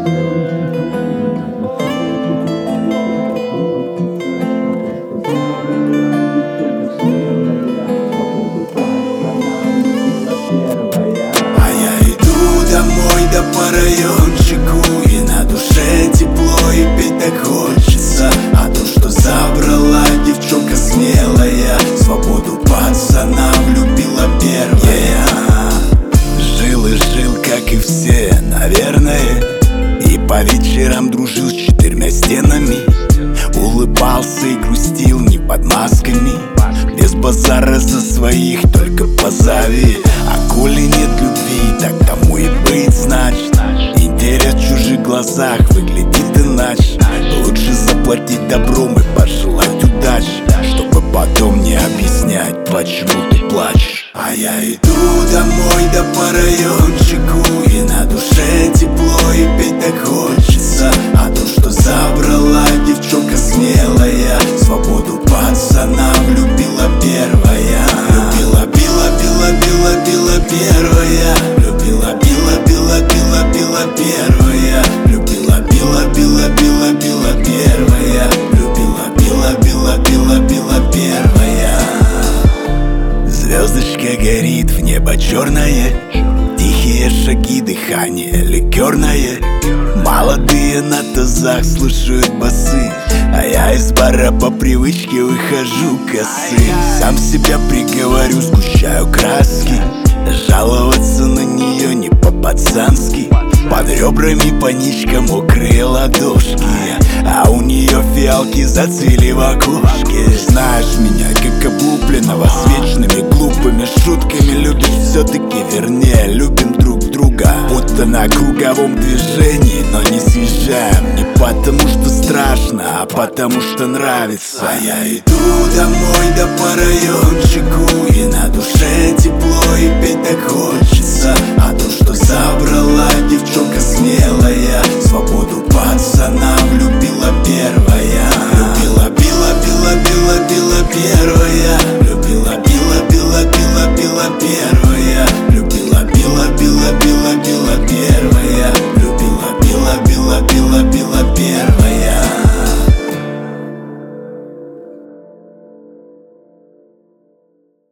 А я иду домой, да по райончику, и на душе тепло, и петь так хочется. А то, что забрала девчонка смелая, свободу пацанам любила первая. Жил и жил, как и все, наверное, и по вечерам дружил с 4 стенами. Улыбался и грустил не под масками, без базара за своих, только позови. А коли нет любви, так тому и быть значит. Интерес в чужих глазах выглядит иначе. Лучше заплатить добром и пожелать удачи, чтобы потом не объяснять, почему ты плачешь. А я иду домой, да по райончику, и на душе тепло, и петь так хочется. А то, что забрала девчонка смелая, свободу пацанам любила первая. Любила, била, била, била, била первая. Любила, била, била, била, била первая. Любила, била, била, била, била первая. Любила, била, била, била, била первая. Звездочка горит, в небо черное, тихие шаги, дыхание ликерное. Молодые на тазах слушают басы, а я из бара по привычке выхожу косым. Сам себя приговорю, сгущаю краски, жаловаться на нее не по-пацански. Под ребрами паничка, мокрые ладошки, а у нее фиалки зацвели в окошке. Знаешь меня, как облупленного, с вечными глупыми шутками. Любишь все-таки, вернее, любим друг друга, будто на круговом движении, но не съезжаем. Не потому что страшно, а потому что нравится. А я иду домой, да по райончику, и на душе тепло, и петь так хочется. А то, что забрала девчонка смелая, свободу пацанам